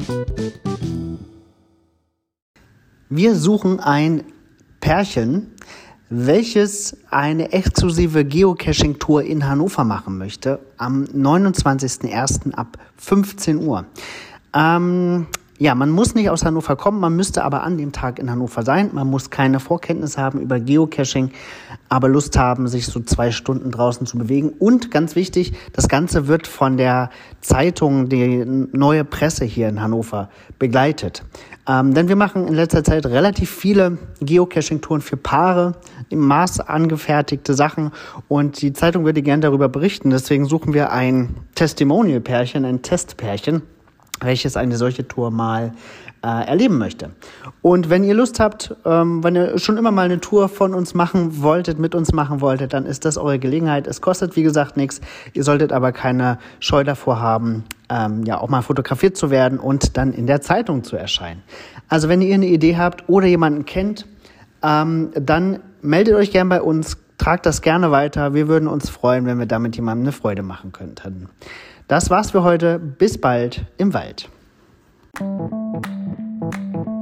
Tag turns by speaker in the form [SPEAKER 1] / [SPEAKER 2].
[SPEAKER 1] Wir suchen ein Pärchen, welches eine exklusive Geocaching-Tour in Hannover machen möchte, am 29.01. ab 15 Uhr. Man muss nicht aus Hannover kommen, man müsste aber an dem Tag in Hannover sein. Man muss keine Vorkenntnis haben über Geocaching, aber Lust haben, sich so 2 Stunden draußen zu bewegen. Und ganz wichtig, das Ganze wird von der Zeitung, die Neue Presse hier in Hannover, begleitet. Denn wir machen in letzter Zeit relativ viele Geocaching-Touren für Paare, im Maß angefertigte Sachen. Und die Zeitung würde gerne darüber berichten. Deswegen suchen wir ein Testimonial-Pärchen, ein Testpärchen, welches eine solche Tour mal erleben möchte. Und wenn ihr Lust habt, wenn ihr schon immer mal eine Tour von uns machen wolltet, mit uns machen wolltet, dann ist das eure Gelegenheit. Es kostet, wie gesagt, nichts. Ihr solltet aber keine Scheu davor haben, auch mal fotografiert zu werden und dann in der Zeitung zu erscheinen. Also wenn ihr eine Idee habt oder jemanden kennt, dann meldet euch gern bei uns, tragt das gerne weiter. Wir würden uns freuen, wenn wir damit jemandem eine Freude machen könnten. Das war's für heute. Bis bald im Wald.